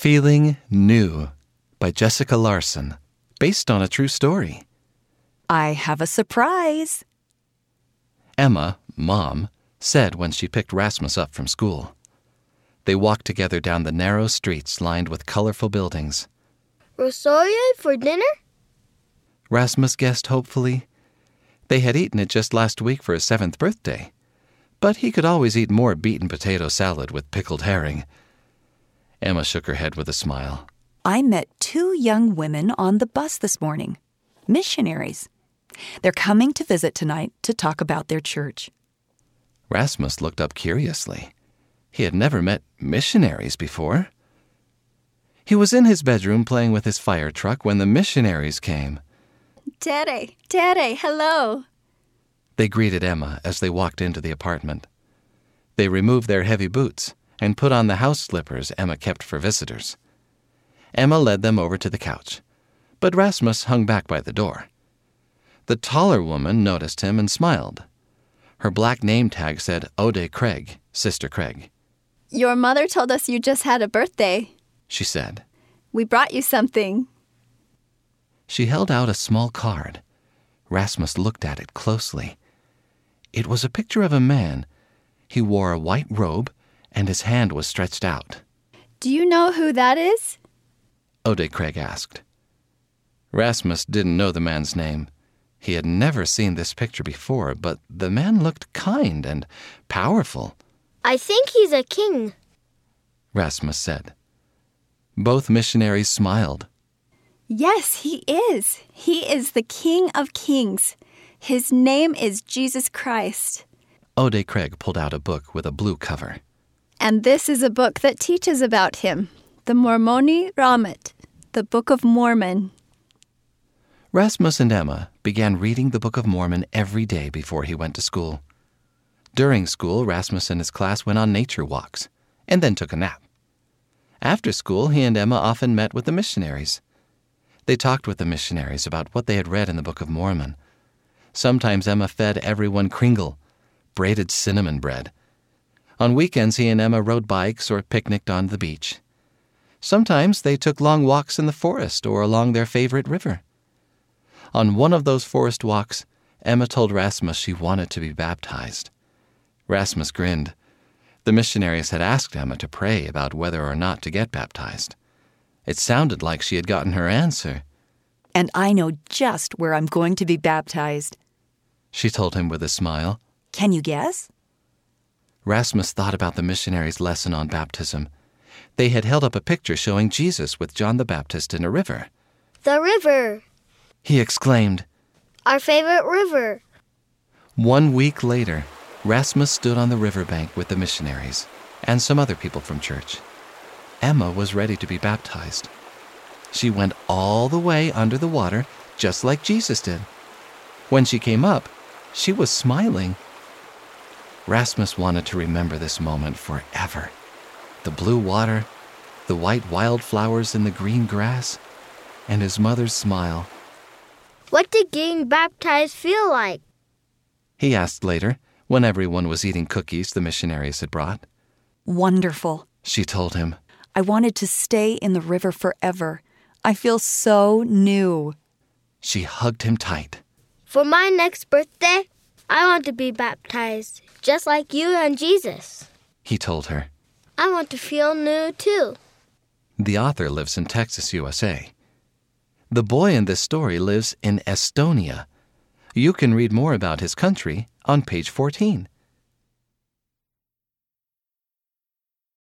Feeling New by Jessica Larson, based on a true story. I have a surprise. Emma, Mom, said when she picked Rasmus up from school. They walked together down the narrow streets lined with colorful buildings. Rosolia for dinner? Rasmus guessed hopefully. They had eaten it just last week for his 7th birthday, but he could always eat more beaten potato salad with pickled herring. Emma shook her head with a smile. I met 2 young women on the bus this morning. Missionaries. They're coming to visit tonight to talk about their church. Rasmus looked up curiously. He had never met missionaries before. He was in his bedroom playing with his fire truck when the missionaries came. Tere, hello. They greeted Emma as they walked into the apartment. They removed their heavy boots and put on the house slippers Emma kept for visitors. Emma led them over to the couch, but Rasmus hung back by the door. The taller woman noticed him and smiled. Her black name tag said Ode Craig, Sister Craig. Your mother told us you just had a birthday, she said. We brought you something. She held out a small card. Rasmus looked at it closely. It was a picture of a man. He wore a white robe, and his hand was stretched out. Do you know who that is? Ode Craig asked. Rasmus didn't know the man's name. He had never seen this picture before, but the man looked kind and powerful. I think he's a king, Rasmus said. Both missionaries smiled. Yes, he is. He is the King of Kings. His name is Jesus Christ. Ode Craig pulled out a book with a blue cover. And this is a book that teaches about him, the Mormoni Ramat, the Book of Mormon. Rasmus and Emma began reading the Book of Mormon every day before he went to school. During school, Rasmus and his class went on nature walks and then took a nap. After school, he and Emma often met with the missionaries. They talked with the missionaries about what they had read in the Book of Mormon. Sometimes Emma fed everyone kringle, braided cinnamon bread. On weekends, he and Emma rode bikes or picnicked on the beach. Sometimes they took long walks in the forest or along their favorite river. On one of those forest walks, Emma told Rasmus she wanted to be baptized. Rasmus grinned. The missionaries had asked Emma to pray about whether or not to get baptized. It sounded like she had gotten her answer. And I know just where I'm going to be baptized, she told him with a smile. Can you guess? Rasmus thought about the missionaries' lesson on baptism. They had held up a picture showing Jesus with John the Baptist in a river. The river, he exclaimed. Our favorite river. 1 week later, Rasmus stood on the riverbank with the missionaries and some other people from church. Emma was ready to be baptized. She went all the way under the water, just like Jesus did. When she came up, she was smiling. Rasmus wanted to remember this moment forever. The blue water, the white wildflowers in the green grass, and his mother's smile. What did getting baptized feel like? He asked later, when everyone was eating cookies the missionaries had brought. Wonderful, she told him. I wanted to stay in the river forever. I feel so new. She hugged him tight. For my next birthday, I want to be baptized, just like you and Jesus, he told her. I want to feel new, too. The author lives in Texas, USA. The boy in this story lives in Estonia. You can read more about his country on page 14.